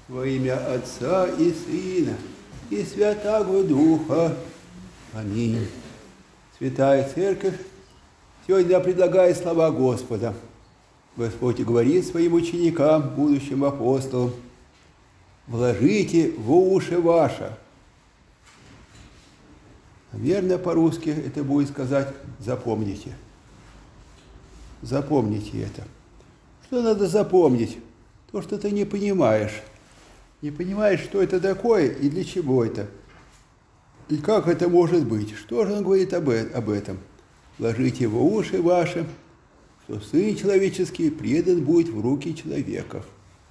Во имя Отца и Сына и Святаго Духа. Аминь. Святая Церковь сегодня предлагает слова Господа. Господь говорит своим ученикам, будущим апостолам: «Вложите в уши ваши». Наверное, по-русски это будет сказать «запомните». Запомните это. Что надо запомнить? То, что ты не понимаешь. Не понимаешь, что это такое и для чего это. И как это может быть? Что же он говорит об этом? «Вложите в уши ваши, что Сын Человеческий предан будет в руки человеков».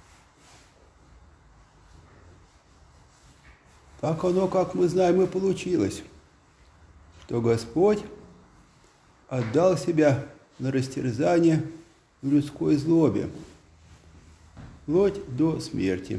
Так оно, как мы знаем, и получилось, что Господь отдал себя на растерзание в людской злобе, вплоть до смерти.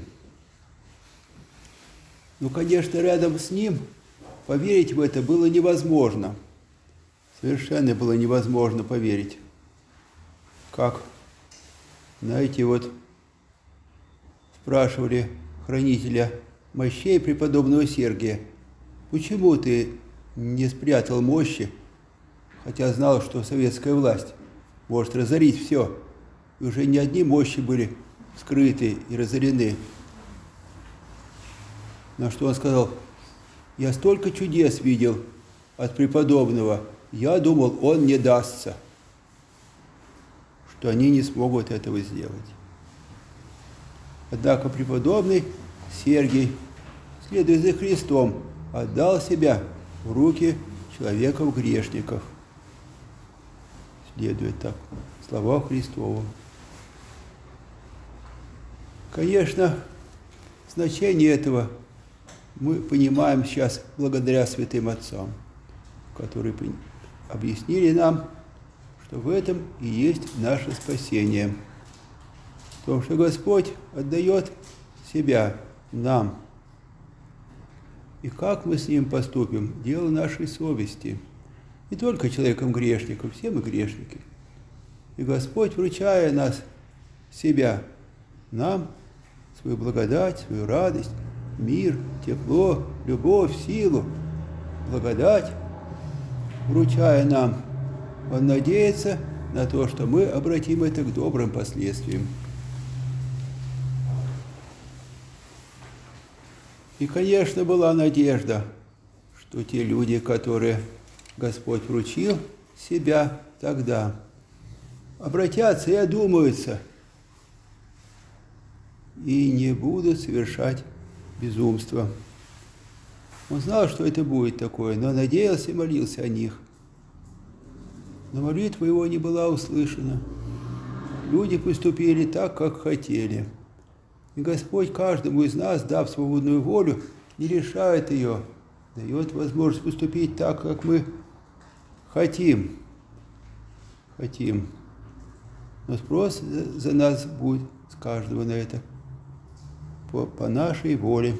Ну, конечно, рядом с Ним поверить в это было невозможно. Совершенно было невозможно поверить. Как, знаете, вот спрашивали хранителя мощей преподобного Сергия: почему ты не спрятал мощи, хотя знал, что советская власть может разорить все, и уже не одни мощи были скрыты и разорены. На что он сказал: я столько чудес видел от преподобного, я думал, он не дастся, что они не смогут этого сделать. Однако преподобный Сергий, следуя за Христом, отдал себя в руки человеков-грешников. Следует так словам Христовым. Конечно, значение этого мы понимаем сейчас благодаря святым отцам, которые объяснили нам, что в этом и есть наше спасение. В том, что Господь отдает себя нам. И как мы с Ним поступим, дело нашей совести. Не только человеком-грешником, все мы грешники. И Господь, вручая нас, себя, нам, свою благодать, свою радость, мир, тепло, любовь, силу, благодать, вручая нам, Он надеется на то, что мы обратим это к добрым последствиям. И, конечно, была надежда, что те люди, которые Господь вручил себя тогда, обратятся и одумаются, и не будут совершать безумство. Он знал, что это будет такое, но надеялся и молился о них. Но молитва его не была услышана. Люди поступили так, как хотели. И Господь каждому из нас, дав свободную волю, не решает ее, дает возможность поступить так, как мы хотим. Но спрос за нас будет с каждого на это, по нашей воле.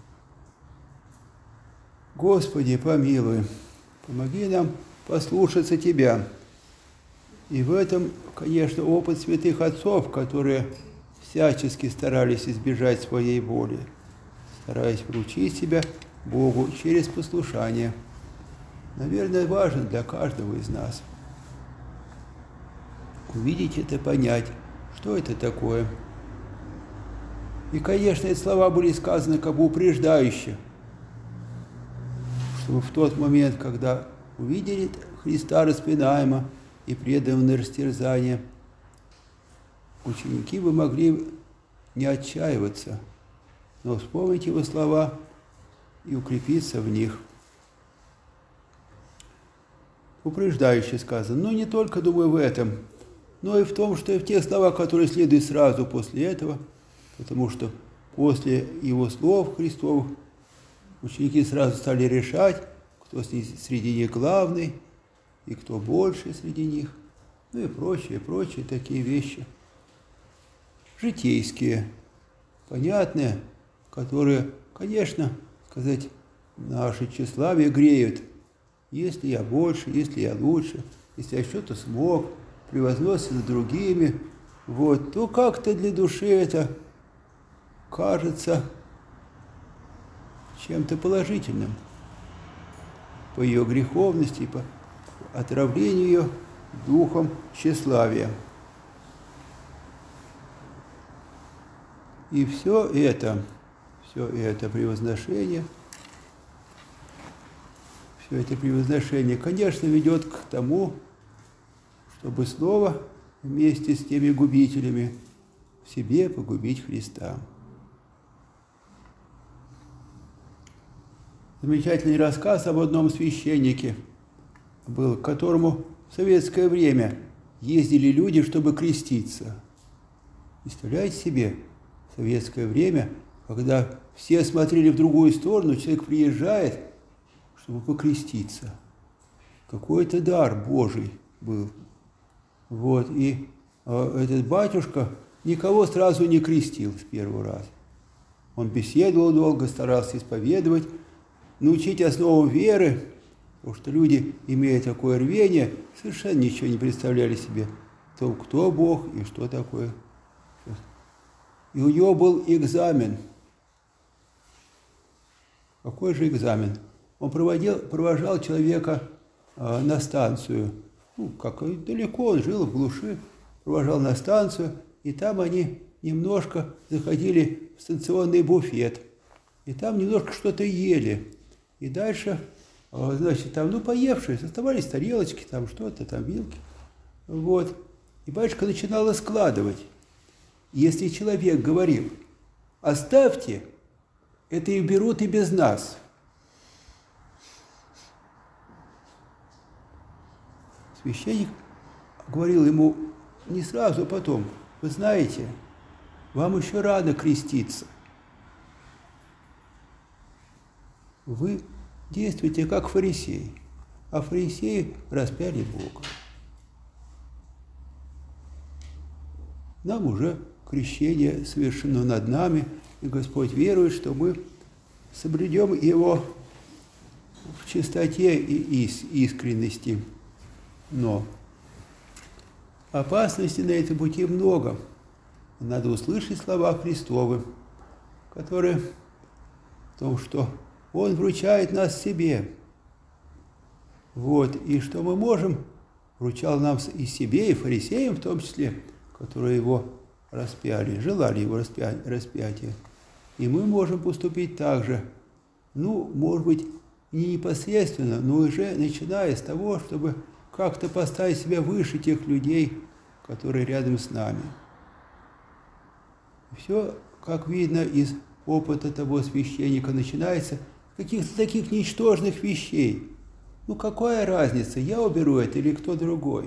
Господи, помилуй, помоги нам послушаться Тебя. И в этом, конечно, опыт святых отцов, которые всячески старались избежать своей воли, стараясь вручить себя Богу через послушание, наверное, важен для каждого из нас. Увидеть это, понять, что это такое. И, конечно, эти слова были сказаны как бы упреждающе, чтобы в тот момент, когда увидели Христа распинаемо и преданного на растерзание, ученики бы могли не отчаиваться, но вспомнить его слова и укрепиться в них. Упреждающе сказано, но не только, думаю, в этом, но и в том, что и в тех словах, которые следуют сразу после этого, потому что после его слов Христовых ученики сразу стали решать, кто среди них главный и кто больше среди них, ну и прочие такие вещи. Житейские, понятные, которые, конечно, сказать, наше тщеславие греют. Если я больше, если я лучше, если я что-то смог, превозноситься над другими, то как-то для души это кажется чем-то положительным по ее греховности, по отравлению ее духом тщеславия. И все это превозношение, конечно, ведет к тому, чтобы снова вместе с теми губителями в себе погубить Христа. Замечательный рассказ об одном священнике был, к которому в советское время ездили люди, чтобы креститься. Представляете себе, в советское время, когда все смотрели в другую сторону, человек приезжает, чтобы покреститься. Какой-то дар Божий был. Вот, и этот батюшка никого сразу не крестил с первого раза. Он беседовал долго, старался исповедовать, научить основам веры, потому что люди, имея такое рвение, совершенно ничего не представляли себе, кто Бог и что такое. И у него был экзамен. Какой же экзамен? Он провожал человека на станцию. Далеко он жил, в глуши, провожал на станцию, и там они немножко заходили в станционный буфет. И там немножко что-то ели. И дальше, значит, там, поевшие, оставались тарелочки, там что-то, там вилки. Вот. И батюшка начинала складывать. Если человек говорил: оставьте, это и берут и без нас. Священник говорил ему не сразу, а потом: вы знаете, вам еще рано креститься. Вы действуете как фарисеи, а фарисеи распяли Бога. Нам уже крещение совершено над нами, и Господь верует, что мы соблюдем его в чистоте и искренности. Но опасностей на этом пути много. Надо услышать слова Христовы, которые в том, что Он вручает нас себе. Вот, и что мы можем, вручал нам и себе, и фарисеям в том числе, которые его распяли, желали его распятия. И мы можем поступить так же. Может быть, не непосредственно, но уже начиная с того, чтобы как-то поставить себя выше тех людей, которые рядом с нами. Все, как видно из опыта того священника, начинается с каких-то таких ничтожных вещей. Какая разница, я уберу это или кто другой?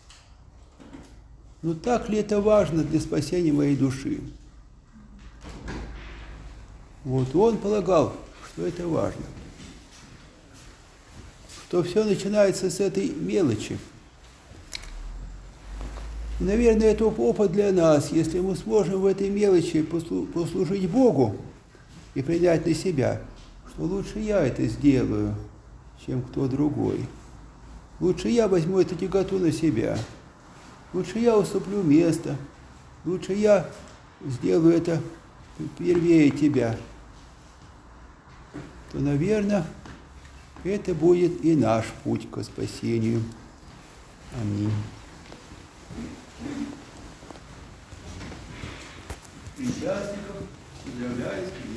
Так ли это важно для спасения моей души? Вот он полагал, что это важно. Что все начинается с этой мелочи. И, наверное, это опыт для нас, если мы сможем в этой мелочи послужить Богу и принять на себя, что лучше я это сделаю, чем кто другой. Лучше я возьму эту тяготу на себя. Лучше я уступлю место. Лучше я сделаю это первее тебя. То, наверное, это будет и наш путь к спасению. Аминь. Участников поздравляю.